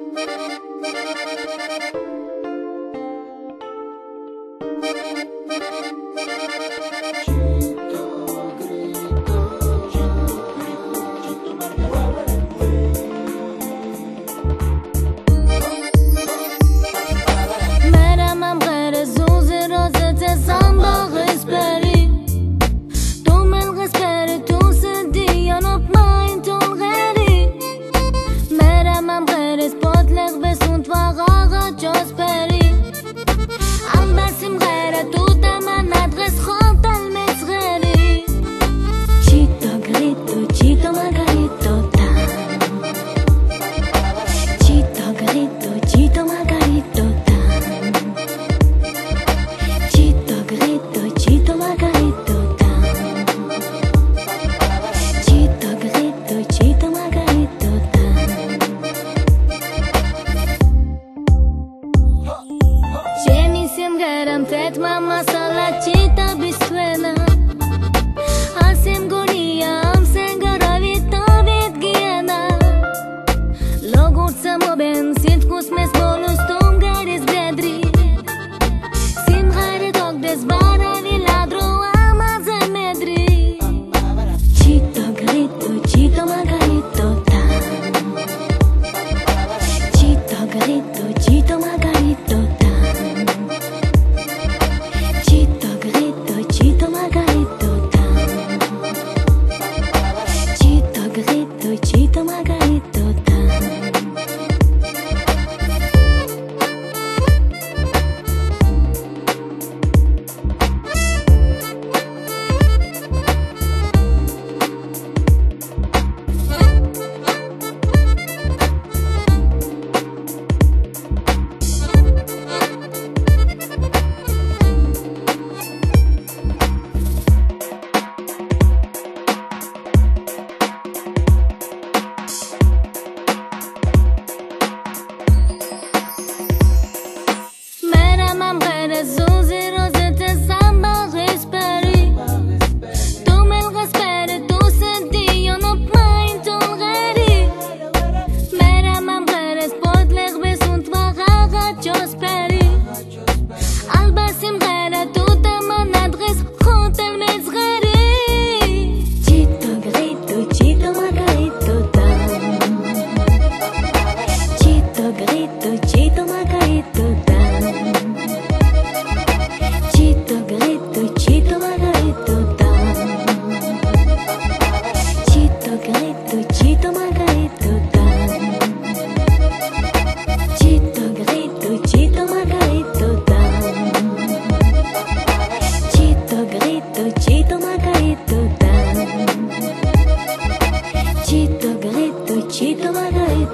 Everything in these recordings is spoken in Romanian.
Mama sala cita biswena Asim gonia am sengara vita vit giena Logut samo ben sit kus mes bolus tom garis bedri Sim gare dog des bara viladro amaze medri Chito grito chito margarito ta Chito grito chito margarito ta Chito margarito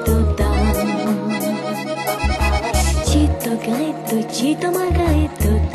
Chito margarito